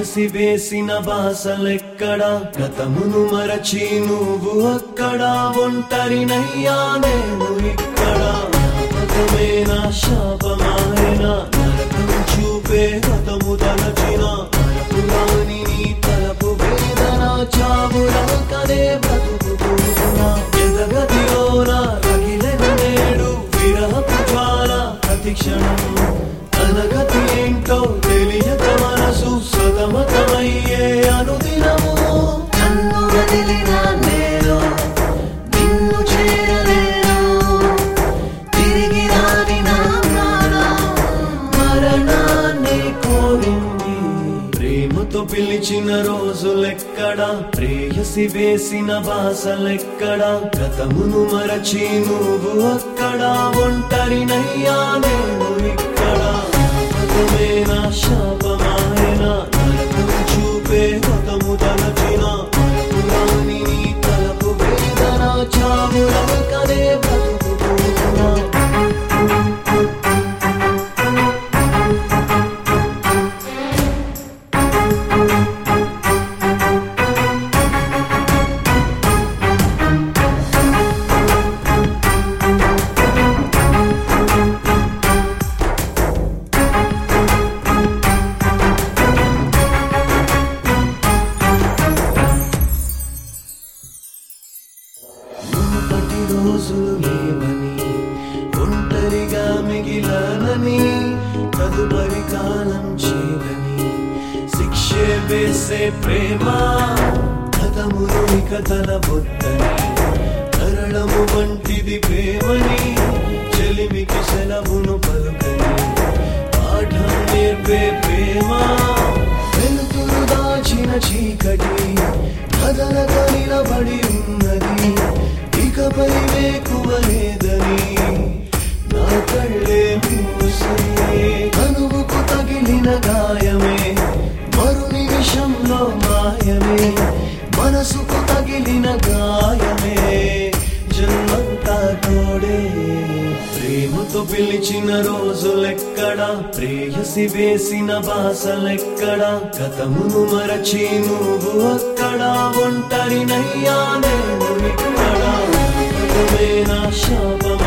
ప్రేయసి వేసిన బాసలెక్కడ గతమును మరచి నువ్వు అక్కడ ఒంటరినయ్యా నేను ఇక్కడ గతమేనా శాపమాయనా నరకం చూపే గతము తలచిన తలపురాని నీ తలపు వేదన చావులా కదే బ్రతుకుతున్నా ఎదగదిలోన రగిలెన నేడు విరహపు జ్వాల ప్రతి క్షణం అనగతి ఏంటో తెలియక మనసు సతమతమయ్యే అనుదినము నన్ను వదిలిన నేను నిన్ను చేరలేను తిరిగి రాని నా ప్రాణం మరణాన్ని కోరింది ప్రేమతో పిలిచిన రోజులెక్కడ ప్రేయసి వేసిన బాసలెక్కడ గతమును మరచి నువ్వు అక్కడ ఒంటరినయ్యా నేను ఇక్కడ గతమేనా శాపమాయనా నరకం చూపే గతము తలచిన తలపురాని నీ తలపు వేదన చావులా కదే బ్రతుకుతున్నా మునుపటి రోజులు లేవని ఒంటరిగా మిగిలానని తదుపరి కాలం చేలని శిక్షే వేసే ప్రేమ గతమును ఇక తలబొద్దని తరళము వంటిది ప్రేమని చెలిమికి సెలవును పలుకని పాఠం నేర్పే ప్రేమ వెలుతురు దాచిన చీకటి కదలక నిలబడి ఉన్నది ఇకపై వేకువలేదని నా కళ్ళే మూసే కనువుకు తగిలిన గాయమే మరు నిమిషంలో మాయమే మనసుకు తగిలిన గాయమే జన్మంతా తోడే ప్రేమతో పిలిచిన రోజులెక్కడ ప్రేయసి వేసిన బాసలెక్కడ గతమును మరచి నువ్వు అక్కడ ఒంటరినయ్యా నేను ఇక్కడ గతమేనా శాపం